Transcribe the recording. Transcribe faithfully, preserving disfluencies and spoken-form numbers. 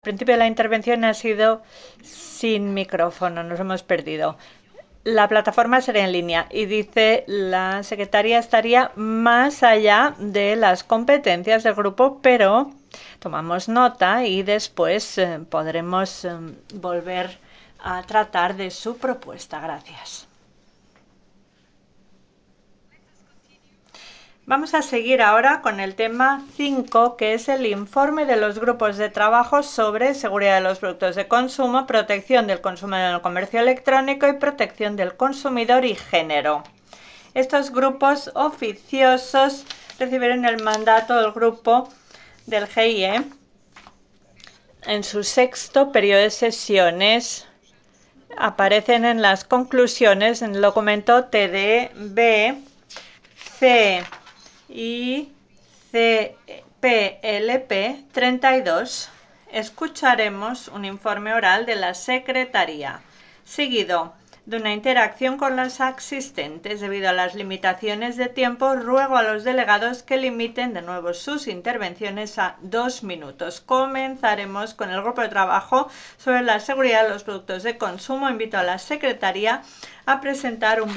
Al principio de la intervención ha sido sin micrófono, nos hemos perdido. La plataforma sería en línea y dice la secretaria estaría más allá de las competencias del grupo, pero tomamos nota y después eh, podremos eh, volver a tratar de su propuesta. Gracias. Vamos a seguir ahora con el tema cinco, que es el informe de los grupos de trabajo sobre seguridad de los productos de consumo, protección del consumidor en el comercio electrónico y protección del consumidor y género. Estos grupos oficiosos recibieron el mandato del grupo del G I E en su sexto periodo de sesiones. Aparecen en las conclusiones en el documento T D B C y C P L P treinta y dos. Escucharemos un informe oral de la Secretaría, seguido de una interacción con los asistentes. Debido a las limitaciones de tiempo, ruego a los delegados que limiten de nuevo sus intervenciones a dos minutos. Comenzaremos con el grupo de trabajo sobre la seguridad de los productos de consumo. Invito a la Secretaría a presentar un